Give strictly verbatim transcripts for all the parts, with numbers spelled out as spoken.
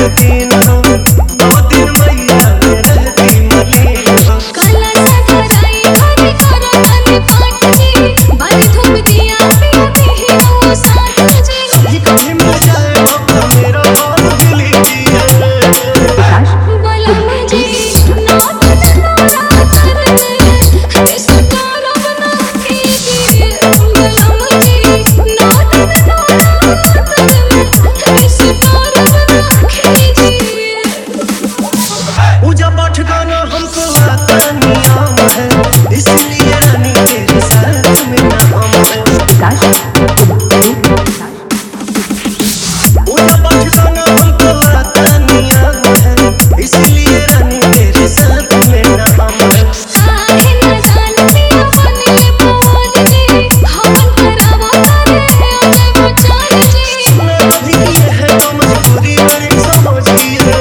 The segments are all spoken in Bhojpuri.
के दिन हो, नौ दिन मैया में रहती मलिन हो। काला सा धराई घरे करो तनी पाठ जी, बारी धूप दिया पिया पिही रहो साथ जी। कहीं कहीं मिल जाए मौका मेरा हाल दिली दिए। बलम जी नौ दिन नवरात्र में इस तरफ ना कीजिए। बलम जी नौ दिन नवरात्र में इस तरफ ना कीजिए। पूजा पाठ गाना हमको आता नियम है, इसलिए रानी तेरे साथ में नाम है। पूजा पाठ गाना हमको आता नियम है, इसलिए रानी तेरे साथ में नाम है। काहे न जानती अपने बोल जी, हवन करावा करे अबे बचान जी। मैं अभी ये है तो मजबूरी बड़ी समझिए।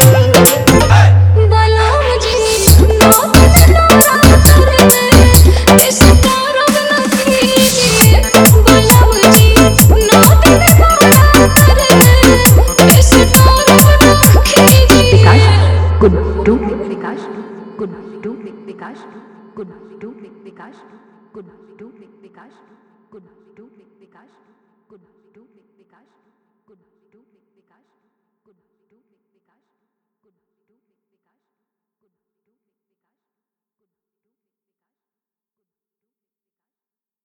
बलम जी नौ दिन नवरात्र में इस तरफ न कीजिए। बलम जी नौ दिन नवरात्र में इस तरफ न कीजिए। Good to Vikash, good to Vikash, good to Vikash, good to Vikash, good to Vikash, good to Vikash, good to Vikash, good to Vikash, good to Vikash, good